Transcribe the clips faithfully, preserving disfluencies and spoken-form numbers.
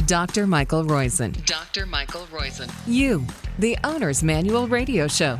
Doctor Michael Roizen. Doctor Michael Roizen. You, the Owner's Manual Radio Show.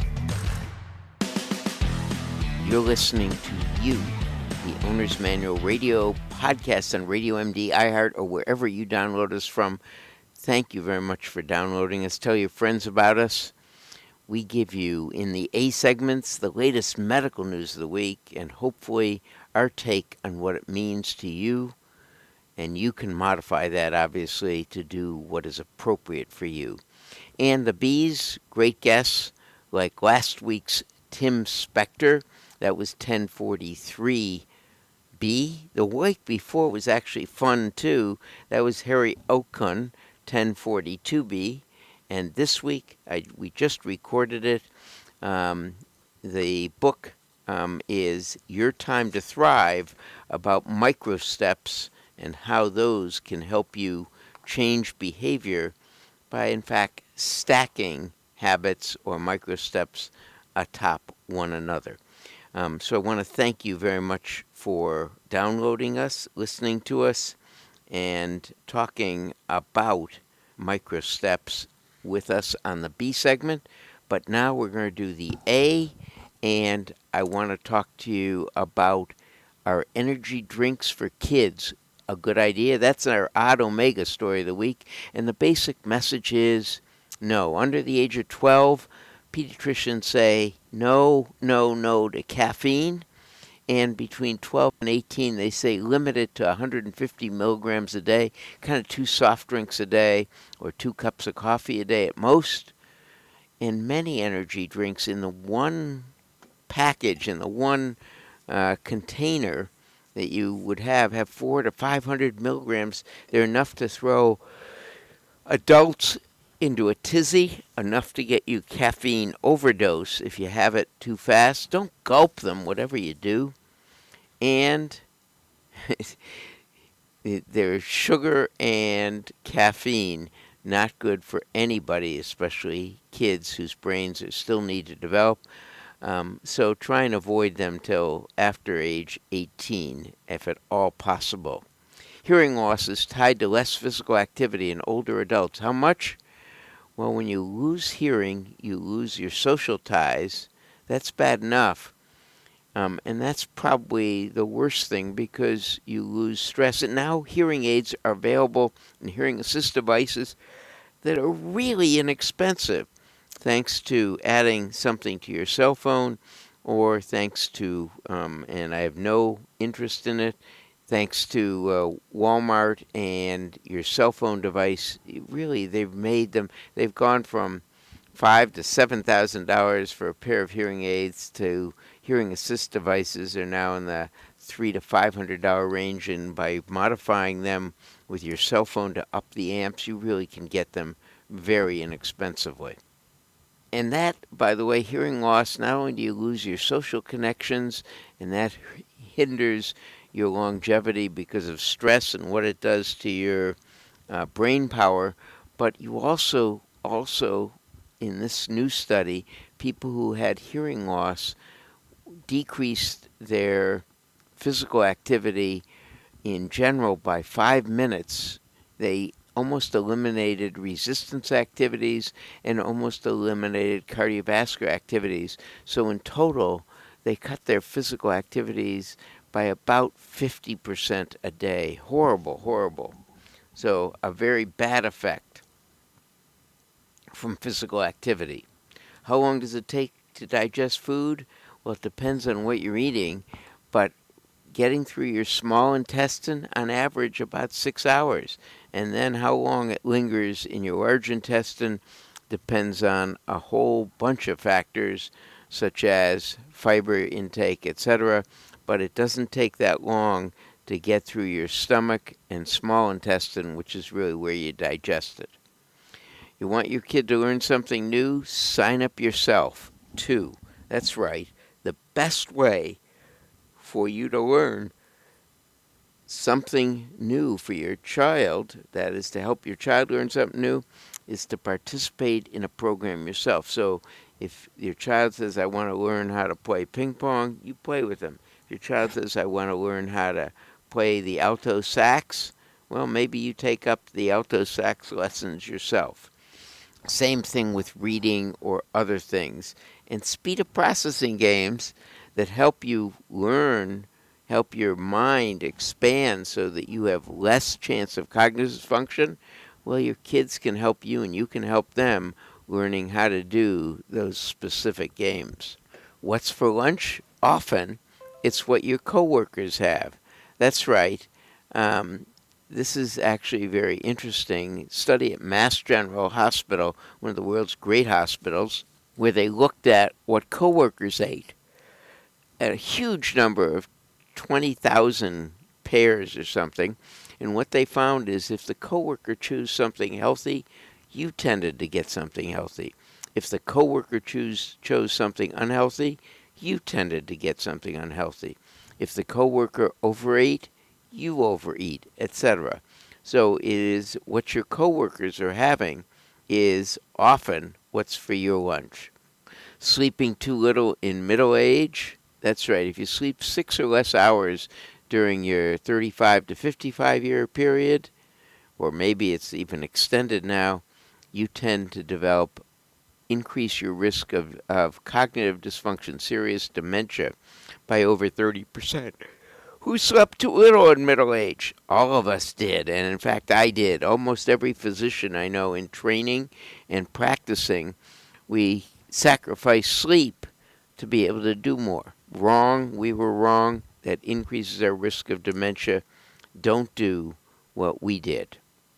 You're listening to You, the Owner's Manual Radio podcast on Radio M D, iHeart, or wherever you download us from. Thank you very much for downloading us. Tell your friends about us. We give you, in the A segments, the latest medical news of the week, and hopefully our take on what it means to you. And you can modify that, obviously, to do what is appropriate for you. And the B's, great guests, like last week's Tim Spector. That was ten forty-three B. The week before was actually fun, too. That was Harry Okun, ten forty-two B. And this week, I, we just recorded it. Um, the book um, is Your Time to Thrive, about micro steps and how those can help you change behavior by, in fact, stacking habits or micro steps atop one another. Um, so I want to thank you very much for downloading us, listening to us, and talking about micro steps with us on the B segment. But now we're going to do the A, and I want to talk to you about our energy drinks for kids. A good idea. That's our Odd Omega story of the week. And the basic message is no. Under the age of twelve, pediatricians say no, no, no to caffeine. And between twelve and eighteen, they say limit it to one hundred fifty milligrams a day, kind of two soft drinks a day or two cups of coffee a day at most. And many energy drinks in the one package, in the one uh, container that you would have, have four to five hundred milligrams. They're enough to throw adults into a tizzy, enough to get you caffeine overdose if you have it too fast. Don't gulp them, whatever you do. And there's sugar and caffeine, not good for anybody, especially kids whose brains are still need to develop. Um, so try and avoid them till after age eighteen, if at all possible. Hearing loss is tied to less physical activity in older adults. How much? Well, when you lose hearing, you lose your social ties. That's bad enough. Um, and that's probably the worst thing because you lose stress. And now hearing aids are available and hearing assist devices that are really inexpensive, thanks to adding something to your cell phone, or thanks to, um, and I have no interest in it, thanks to uh, Walmart and your cell phone device. Really, they've made them, they've gone from five to seven thousand dollars for a pair of hearing aids to hearing assist devices are now in the three to five hundred dollar range, and by modifying them with your cell phone to up the amps, you really can get them very inexpensively. And that, by the way, hearing loss, not only do you lose your social connections, and that hinders your longevity because of stress and what it does to your uh, brain power, but you also, also, in this new study, people who had hearing loss decreased their physical activity in general by five minutes. They almost eliminated resistance activities and almost eliminated cardiovascular activities. So in total, they cut their physical activities by about fifty percent a day. Horrible, horrible. So a very bad effect from physical activity. How long does it take to digest food? Well, it depends on what you're eating, but getting through your small intestine, on average, about six hours. And then how long it lingers in your large intestine depends on a whole bunch of factors, such as fiber intake, et cetera. But it doesn't take that long to get through your stomach and small intestine, which is really where you digest it. You want your kid to learn something new? Sign up yourself, too. That's right. The best way for you to learn something new for your child, that is to help your child learn something new, is to participate in a program yourself. So if your child says, I want to learn how to play ping pong, you play with them. If your child says, I want to learn how to play the alto sax, well, maybe you take up the alto sax lessons yourself. Same thing with reading or other things. And speed of processing games that help you learn, help your mind expand so that you have less chance of cognitive function. Well, your kids can help you and you can help them learning how to do those specific games. What's for lunch? Often, it's what your coworkers have. That's right. Um, this is actually very interesting study at Mass General Hospital, one of the world's great hospitals, where they looked at what coworkers ate. A huge number of twenty thousand pairs or something. And what they found is if the coworker chose something healthy, you tended to get something healthy. If the coworker choose, chose something unhealthy, you tended to get something unhealthy. If the coworker overate, you overeat, et cetera. So it is what your coworkers are having is often what's for your lunch. Sleeping too little in middle age, that's right. If you sleep six or less hours during your thirty-five to fifty-five year period, or maybe it's even extended now, you tend to develop, increase your risk of, of cognitive dysfunction, serious dementia, by over thirty percent. Who slept too little in middle age? All of us did, and in fact I did. Almost every physician I know in training and practicing, we sacrifice sleep to be able to do more. Wrong, we were wrong. That increases our risk of dementia. Don't do what we did.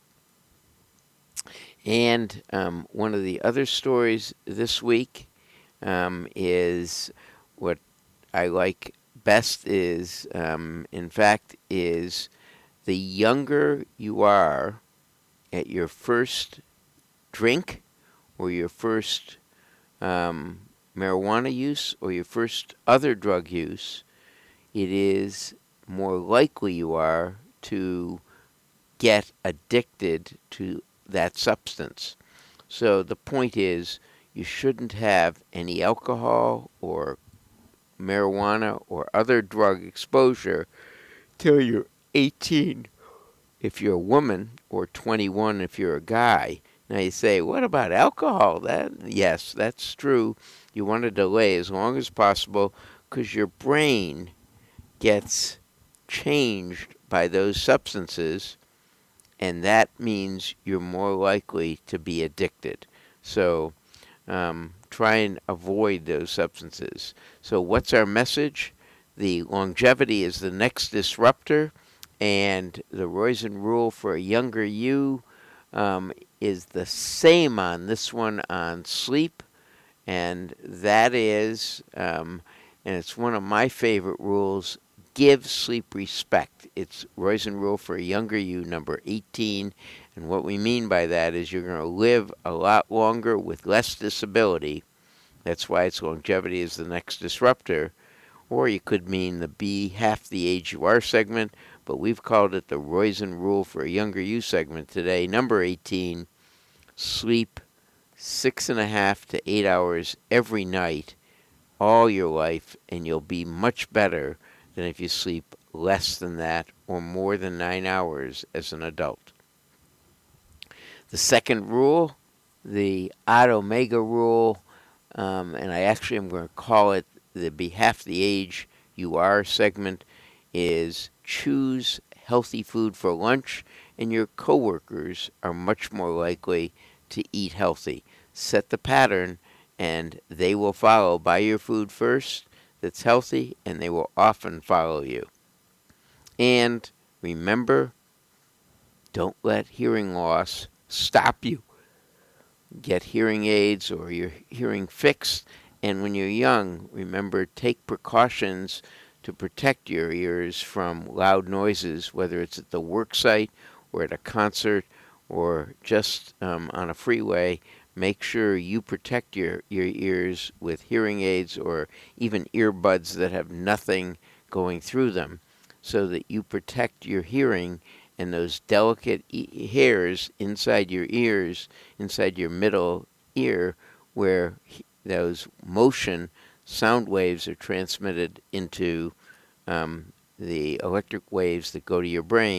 And um, one of the other stories this week um, is what I like best is, um, in fact, is the younger you are at your first drink or your first um, marijuana use or your first other drug use, it is more likely you are to get addicted to that substance. So the point is, you shouldn't have any alcohol or marijuana or other drug exposure till you're eighteen if you're a woman or twenty-one if you're a guy. Now you say, what about alcohol? That yes, that's true. You want to delay as long as possible because your brain gets changed by those substances, and that means you're more likely to be addicted. So um, try and avoid those substances. So what's our message? The longevity is the next disruptor, and the Roizen rule for a younger you um, is the same on this one on sleep, and that is, um, and it's one of my favorite rules, give sleep respect. It's Roizen rule for a younger you, number eighteen. And what we mean by that is you're going to live a lot longer with less disability. That's why it's longevity is the next disruptor. Or you could mean the be half the age you are segment, but we've called it the Roizen rule for a younger you segment today. Number eighteen, sleep six and a half to eight hours every night, all your life, and you'll be much better than if you sleep less than that or more than nine hours as an adult. The second rule, the Odd Omega rule, um, and I actually am going to call it the be half the age you are segment, is choose healthy food for lunch, and your coworkers are much more likely to eat healthy. Set the pattern, and they will follow. Buy your food first that's healthy, and they will often follow you. And remember, don't let hearing loss stop you. Get hearing aids or your hearing fixed. And when you're young, remember, take precautions to protect your ears from loud noises, whether it's at the work site or at a concert or just um, on a freeway. Make sure you protect your, your ears with hearing aids or even earbuds that have nothing going through them so that you protect your hearing and those delicate e- hairs inside your ears, inside your middle ear, where he- those motion sound waves are transmitted into um, the electric waves that go to your brain.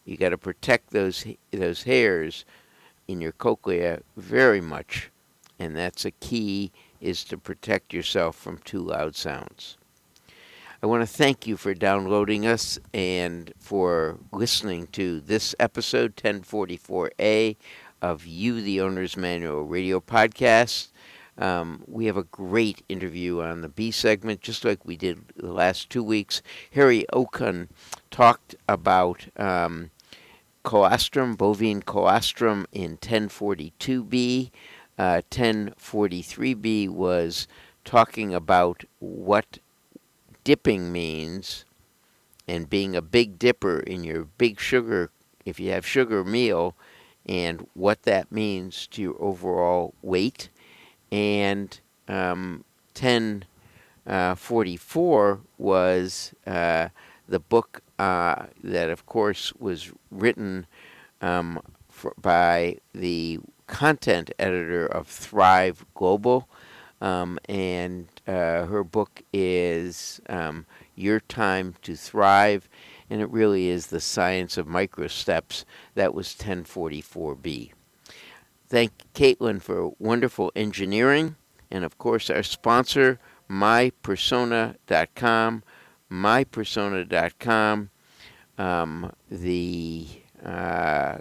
You got to protect those those hairs in your cochlea very much, and that's a key, is to protect yourself from too loud sounds. I want to thank you for downloading us and for listening to this episode ten forty-four A of You, the Owner's Manual Radio Podcast. Um, we have a great interview on the B segment, just like we did the last two weeks. Harry Okun talked about um, colostrum, bovine colostrum in ten forty-two B. Uh, ten forty-three B was talking about what dipping means and being a big dipper in your big sugar, if you have sugar meal, and what that means to your overall weight. And um, ten forty-four was uh, the book uh, that, of course, was written um, for, by the content editor of Thrive Global. Um, and uh, her book is um, Your Time to Thrive, and it really is the science of micro steps. That was ten forty-four B. Thank Caitlin for wonderful engineering, and of course our sponsor, my persona dot com. my persona dot com, um, the uh,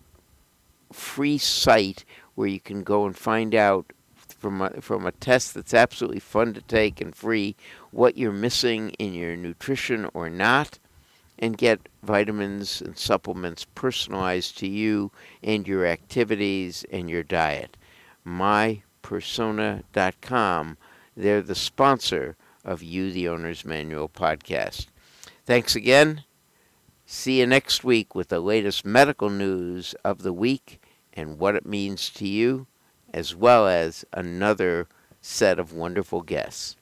free site where you can go and find out from a, from a test that's absolutely fun to take and free what you're missing in your nutrition or not, and get vitamins and supplements personalized to you and your activities and your diet. my persona dot com. They're the sponsor of You, the Owner's Manual Podcast. Thanks again. See you next week with the latest medical news of the week and what it means to you, as well as another set of wonderful guests.